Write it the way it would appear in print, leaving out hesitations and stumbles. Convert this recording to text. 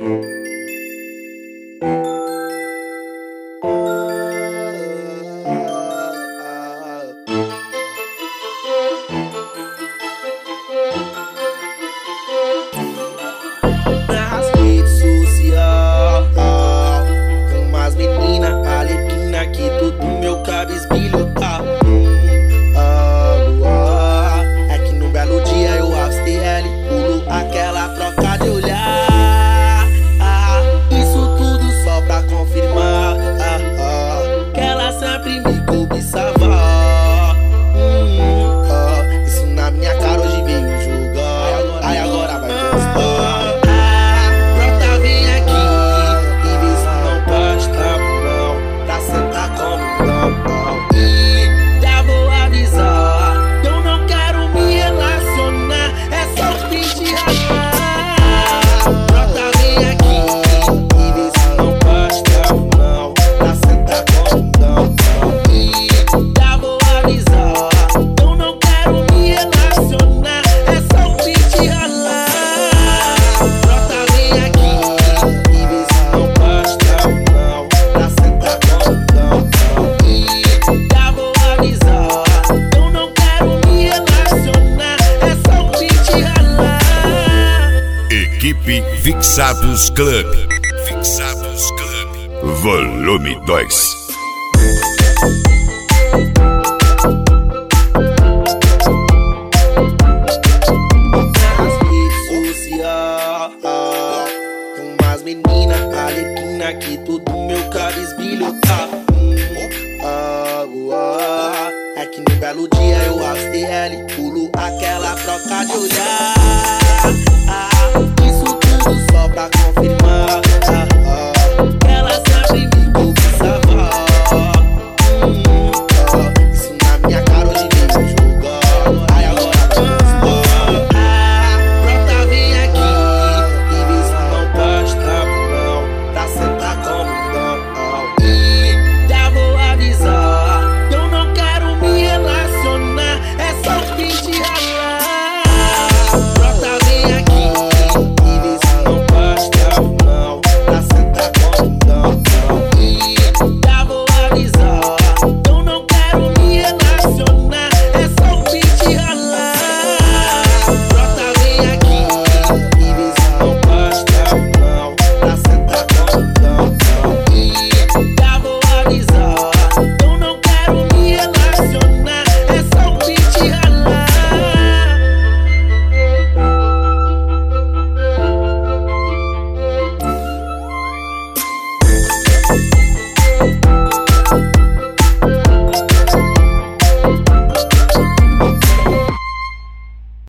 Nas redes sociais, com umas meninas alequina que tudo meu cabisbilho tá. É que no belo dia eu ABSTL pulo aquela troca de olhar. Isso tudo só pra confirmar que ela sempre me cobiçava. Isso na minha cara hoje veio julgar. Aí agora vai gostar. Brota, vem aqui e vê se não pode tá bom pra sentar como não. E já vou avisar, eu não quero me relacionar, é só pedir ralar. Brota, vem aqui e vê se não pode tá bom pra sentar como não. E já vou avisar, eu não quero me relacionar, é só pedir ralar. Brota, vem aqui e vê se não pode tá bom pra sentar como não. E já vou avisar, eu não quero me relacionar, é só pedir ralar. Equipe Fixados Club. Fixados Club. Volume 2. Nas redes sociais, com umas meninas alequina que tudo meu cabisbilho tá. É que no belo dia eu ABSTL pulo aquela troca de olhar. Isso tudo só pra confirmar